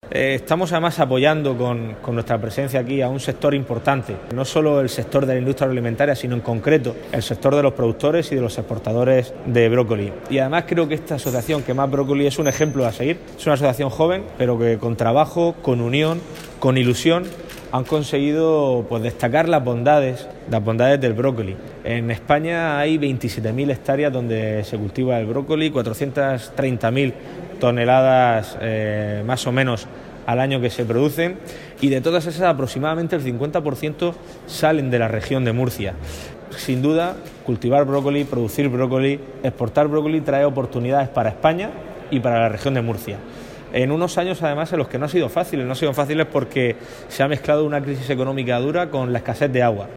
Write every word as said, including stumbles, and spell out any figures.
Eh, estamos además apoyando con, con nuestra presencia aquí a un sector importante, no solo el sector de la industria agroalimentaria, sino en concreto el sector de los productores y de los exportadores de brócoli. Y además creo que esta asociación, Que Más Brócoli, es un ejemplo a seguir. Es una asociación joven, pero que con trabajo, con unión, con ilusión, han conseguido pues, destacar las bondades, las bondades del brócoli. En España hay veintisiete mil hectáreas donde se cultiva el brócoli, cuatrocientas treinta mil toneladas eh, más o menos al año que se producen, y de todas esas aproximadamente el cincuenta por ciento salen de la región de Murcia. Sin duda, cultivar brócoli, producir brócoli, exportar brócoli trae oportunidades para España y para la región de Murcia. En unos años, además, en los que no ha sido fácil, no ha sido fáciles porque se ha mezclado una crisis económica dura con la escasez de agua.